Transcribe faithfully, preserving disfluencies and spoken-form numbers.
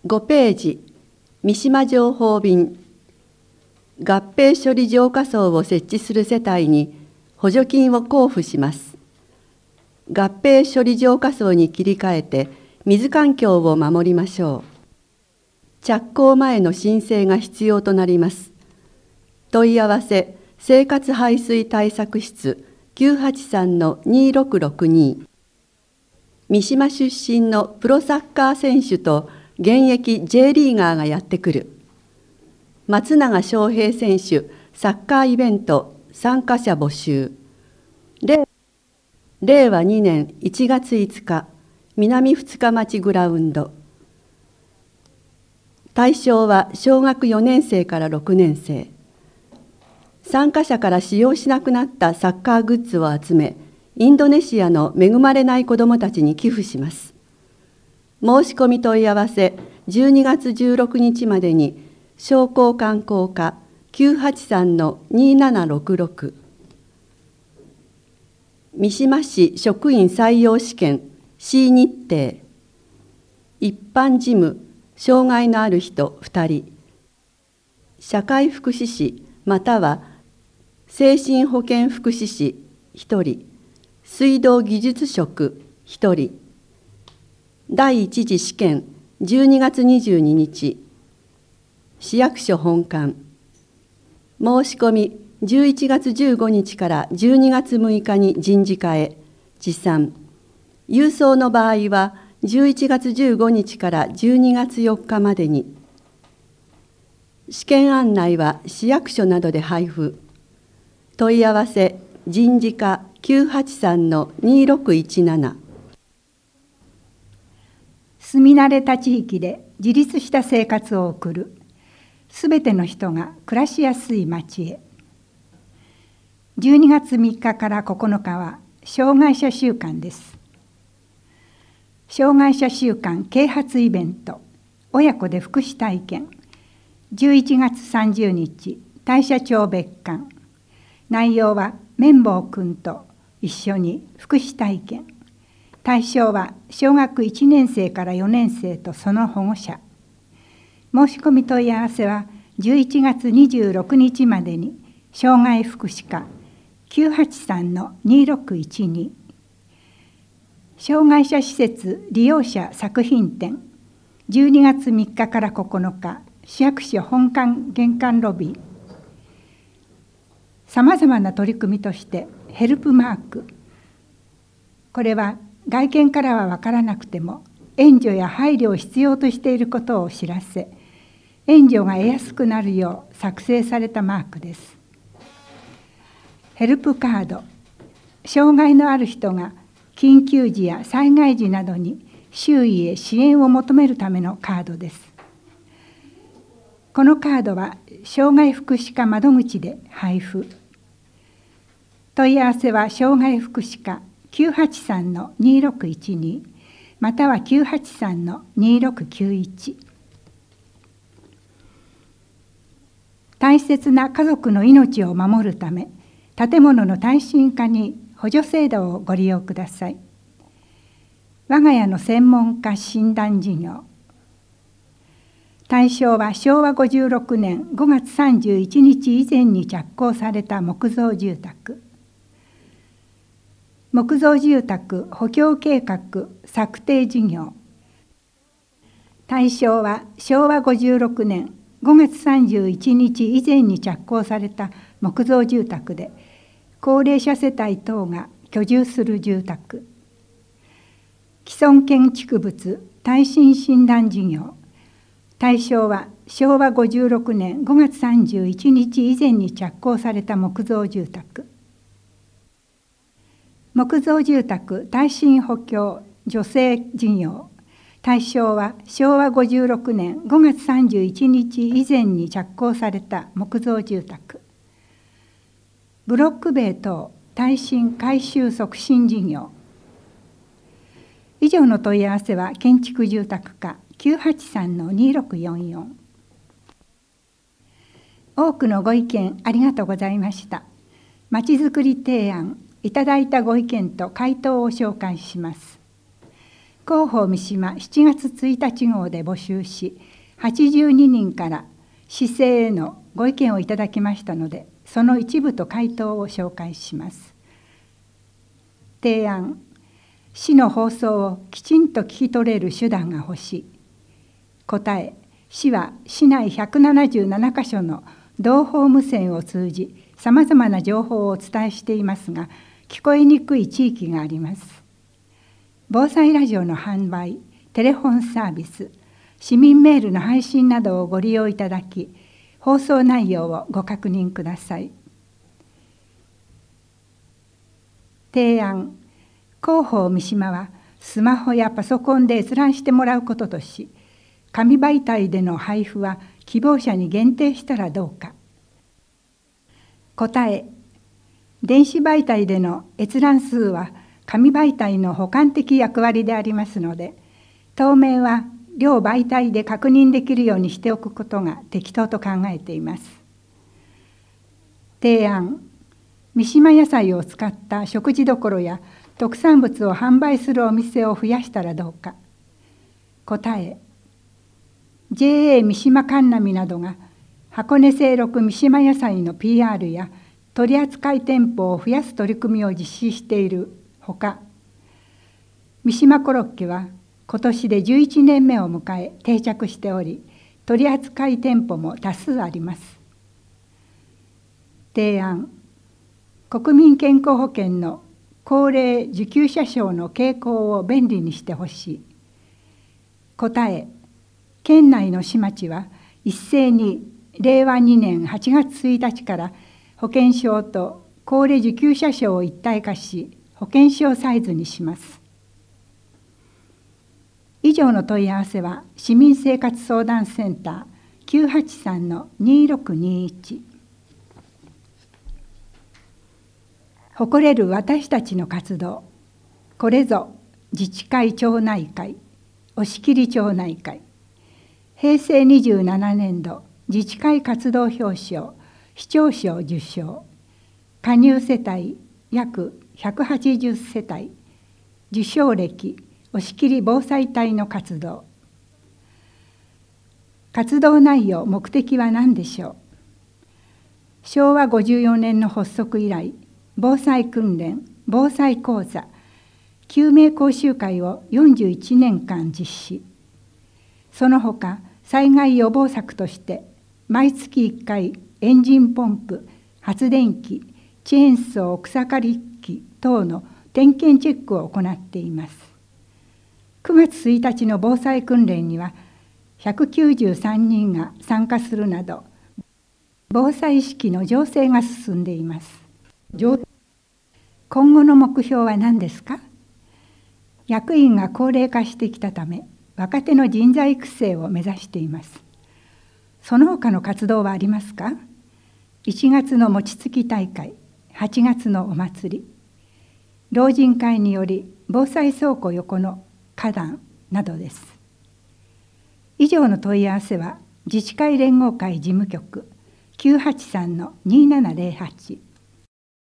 ごページ、三島情報便、合併処理浄化槽を設置する世帯に補助金を交付します。合併処理浄化槽に切り替えて水環境を守りましょう。着工前の申請が必要となります。問い合わせ、生活排水対策室 きゅうはちさんのにろくろくに。三島出身のプロサッカー選手と現役 J リーガーがやってくる。松永翔平選手サッカーイベント参加者募集。れいわにねんいちがついつか、南二日町グラウンド。対象は小学よねんせいからろくねんせい。参加者から使用しなくなったサッカーグッズを集め、インドネシアの恵まれない子どもたちに寄付します。申し込み問い合わせ、じゅうにがつじゅうろくにちまでに、商工観光課 きゅうはちさんのにななろくろく。三島市職員採用試験 C 日程。一般事務、障害のある人ふたり。社会福祉士または精神保健福祉士ひとり。水道技術職ひとり。第一次試験じゅうにがつにじゅうににち。市役所本館。申し込みじゅういちがつじゅうごにちからじゅうにがつむいかに人事課へ持参。郵送の場合はじゅういちがつじゅうごにちからじゅうにがつよっかまでに。試験案内は市役所などで配布。問い合わせ人事課 きゅうはちさんのにろくいちなな。 住み慣れた地域で自立した生活を送る、すべての人が暮らしやすい町へ。じゅうにがつみっかからここのかは障害者週間です。障害者週間啓発イベント、親子で福祉体験、じゅういちがつさんじゅうにち、大社町別館。内容は綿棒くんと一緒に福祉体験。対象は小学いちねんせいからよねんせいとその保護者。申し込み問い合わせはじゅういちがつにじゅうろくにちまでに障害福祉課 きゅうはちさんのにろくいちに。障害者施設利用者作品展、じゅうにがつみっかからここのか、市役所本館玄関ロビー。さまざまな取り組みとしてヘルプマーク。これは外見からは分からなくても援助や配慮を必要としていることを知らせ、援助が得やすくなるよう作成されたマークです。ヘルプカード。障害のある人が緊急時や災害時などに周囲へ支援を求めるためのカードです。このカードは障害福祉課窓口で配布。問い合わせは障害福祉課 きゅうはちさんのにろくいちに またはきゅうはちさんのにろくきゅういち。大切な家族の命を守るため、建物の耐震化に補助制度をご利用ください。我が家の専門家診断事業。対象はしょうわごじゅうろくねんごがつさんじゅういちにち以前に着工された木造住宅。木造住宅補強計画策定事業。対象はしょうわごじゅうろくねんごがつさんじゅういちにち以前に着工された木造住宅で、高齢者世帯等が居住する住宅。既存建築物耐震診断事業。対象はしょうわごじゅうろくねんごがつさんじゅういちにち以前に着工された木造住宅。木造住宅耐震補強助成事業。対象はしょうわごじゅうろくねんごがつさんじゅういちにち以前に着工された木造住宅。ブロック塀等耐震改修促進事業。以上の問い合わせは建築住宅課 きゅうはちさんのにろくよんよん。多くのご意見ありがとうございました。まちづくり提案いただいたご意見と回答を紹介します。 広報三島しちがつついたち号で募集し、はちじゅうににんから市政へのご意見をいただきましたので、その一部と回答を紹介します。提案、市の放送をきちんと聞き取れる手段が欲しい。答え、市は市内ひゃくななじゅうななかしょの同胞無線を通じ、さまざまな情報をお伝えしていますが、聞こえにくい地域があります。防災ラジオの販売、テレフォンサービス、市民メールの配信などをご利用いただき、放送内容をご確認ください。提案、広報三島はスマホやパソコンで閲覧してもらうこととし、紙媒体での配布は希望者に限定したらどうか。答え、電子媒体での閲覧数は紙媒体の補完的役割でありますので、当面は両媒体で確認できるようにしておくことが適当と考えています。提案、三島野菜を使った食事処や特産物を販売するお店を増やしたらどうか。答え、ジェーエー 三島カンナミなどが箱根清六三島野菜の ピーアール や取扱店舗を増やす取り組みを実施しているほか、三島コロッケは今年でじゅういちねんめを迎え定着しており、取扱店舗も多数あります。提案、国民健康保険の高齢受給者証の携行を便利にしてほしい。答え、県内の市町は一斉にれいわにねんはちがつついたちから保険証と高齢受給者証を一体化し、保険証サイズにします。以上の問い合わせは市民生活相談センター きゅうはちさんのにろくにいち。誇れる私たちの活動、これぞ自治会町内会、押切町内会。へいせいにじゅうななねんど自治会活動表彰、市長賞受賞。加入世帯約ひゃくはちじゅっせたい。受賞歴、押切防災隊の活動。活動内容、目的は何でしょう。しょうわごじゅうよねんの発足以来、防災訓練、防災講座、救命講習会をよんじゅういちねんかん実施。その他、災害予防策として、毎月いっかいエンジンポンプ、発電機、チェーンソー、草刈り機等の点検チェックを行っています。くがつついたちの防災訓練には、ひゃくきゅうじゅうさんにんが参加するなど、防災意識の醸成が進んでいます。今後の目標は何ですか。役員が高齢化してきたため、若手の人材育成を目指しています。その他の活動はありますか。いちがつの餅つき大会、はちがつのお祭り、老人会により防災倉庫横の花壇などです。以上の問い合わせは自治会連合会事務局 きゅうはちさんのにーななぜろはち